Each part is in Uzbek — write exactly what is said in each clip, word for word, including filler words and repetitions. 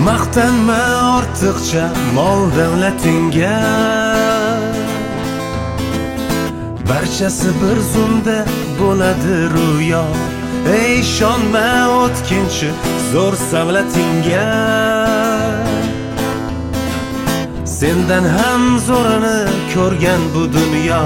maqtanma ortiqcha mol davlatingga, barchasi bir zumda bo'ladi ro'yo. Ey ishonma o'tkinchi zo'r savlatingga, sendan ham zo'rini ko'rgan bu dunyo.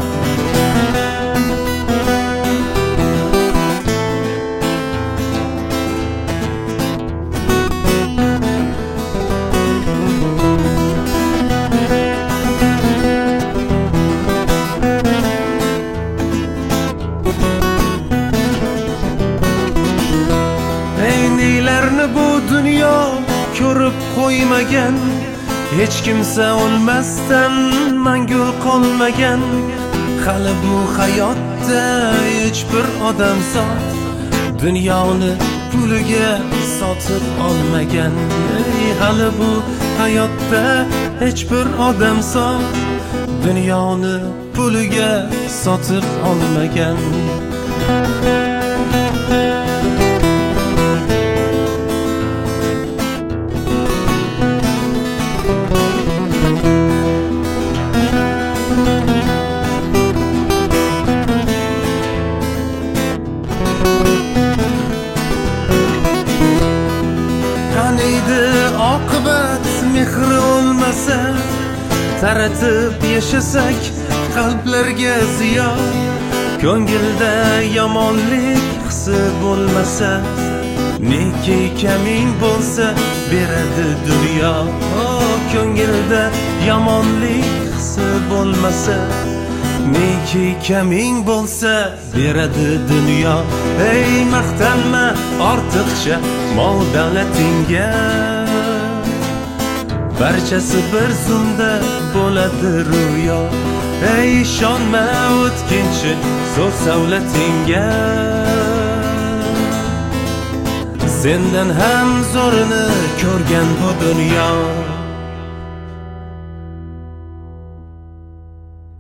Neylarni bu dunyo ko'rib qo'ymagan, hech kimsa o'lmasdan mangu qolmagan. Hali bu hayotda hech bir odam zot dunyoni puliga sotib olmagan. Hali bu hayotda hech bir odam zot dunyoni puliga sotib olmagan. Qaniydi oqibat mehri olmasa, taratib yashasak qalblarga ziyon. Ko'ngilda yomonlik hisi bo'lmasa, neki kaming bo'lsa beradi dunyo. Ko'ngilda yomonlik hisi bo'lmasa, neki kaming bo'lsa beradi dunyo. Ey maqtanma ortiqcha mol davlatingga, barchasi bir zumda bo'ladi ro'yo. Ey ishonma o'tkinchi zo'r savlatingga, sendan ham zo'rini ko'rgan bu dunyo.